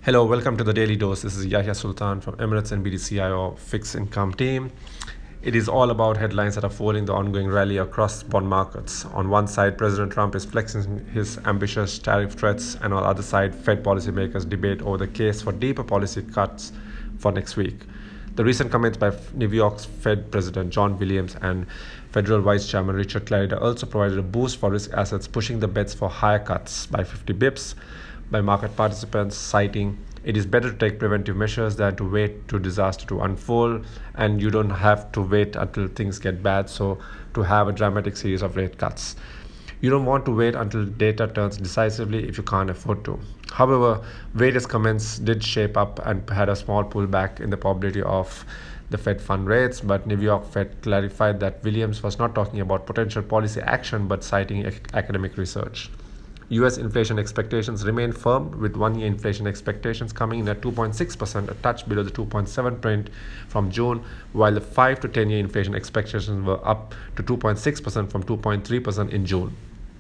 Hello, welcome to the Daily Dose. This is Yahya Sultan from Emirates and BDCIO Fixed Income Team. It is all about headlines that are fueling the ongoing rally across bond markets. On one side, President Trump is flexing his ambitious tariff threats, and on the other side, Fed policymakers debate over the case for deeper policy cuts for next week. The recent comments by New York's Fed President John Williams and Federal Vice Chairman Richard Clarida also provided a boost for risk assets, pushing the bets for higher cuts by 50 bips by market participants, citing it is better to take preventive measures than to wait to disaster to unfold, and you don't have to wait until things get bad so to have a dramatic series of rate cuts. You don't want to wait until data turns decisively if you can't afford to. However, various comments did shape up and had a small pullback in the probability of the Fed fund rates, but New York Fed clarified that Williams was not talking about potential policy action but citing academic research. US inflation expectations remain firm, with one-year inflation expectations coming in at 2.6%, a touch below the 2.7 print from June, while the 5 to 10-year inflation expectations were up to 2.6% from 2.3% in June.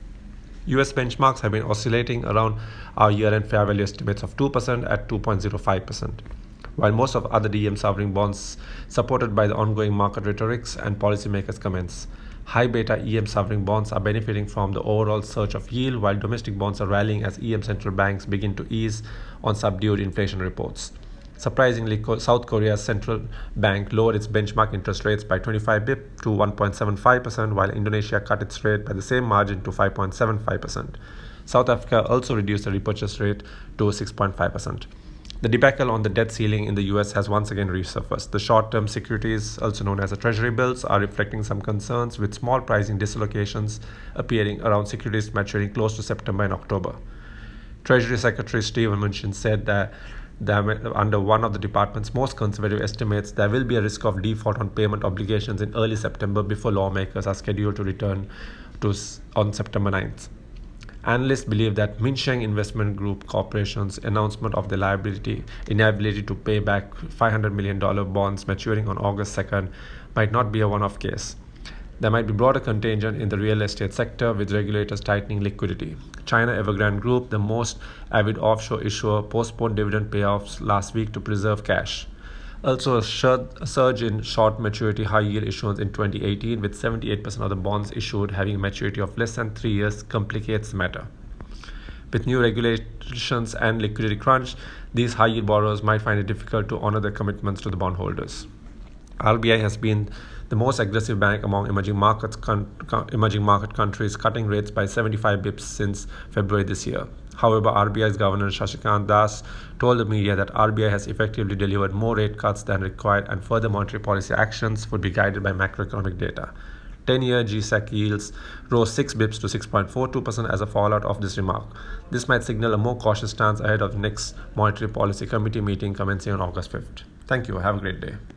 US benchmarks have been oscillating around our year-end fair value estimates of 2% at 2.05%, while most of other DM sovereign bonds supported by the ongoing market rhetorics and policymakers' comments. High beta EM sovereign bonds are benefiting from the overall surge of yield, while domestic bonds are rallying as EM central banks begin to ease on subdued inflation reports. Surprisingly, South Korea's central bank lowered its benchmark interest rates by 25 bp to 1.75%, while Indonesia cut its rate by the same margin to 5.75%. South Africa also reduced the repurchase rate to 6.5%. The debacle on the debt ceiling in the US has once again resurfaced. The short-term securities, also known as the Treasury bills, are reflecting some concerns, with small pricing dislocations appearing around securities maturing close to September and October. Treasury Secretary Steven Mnuchin said that under one of the department's most conservative estimates, there will be a risk of default on payment obligations in early September before lawmakers are scheduled to return on September 9th. Analysts believe that Minsheng Investment Group Corporation's announcement of the inability to pay back $500 million bonds maturing on August 2nd might not be a one-off case. There might be broader contagion in the real estate sector, with regulators tightening liquidity. China Evergrande Group, the most avid offshore issuer, postponed dividend payoffs last week to preserve cash. Also, a surge in short maturity high yield issuance in 2018, with 78% of the bonds issued having a maturity of less than 3 years, complicates the matter. With new regulations and liquidity crunch, these high yield borrowers might find it difficult to honor their commitments to the bondholders. RBI has been the most aggressive bank among emerging market countries, cutting rates by 75 bips since February this year. However, RBI's Governor Shashikant Das told the media that RBI has effectively delivered more rate cuts than required, and further monetary policy actions would be guided by macroeconomic data. 10-year GSEC yields rose 6 bips to 6.42% as a fallout of this remark. This might signal a more cautious stance ahead of the next Monetary Policy Committee meeting commencing on August 5th. Thank you. Have a great day.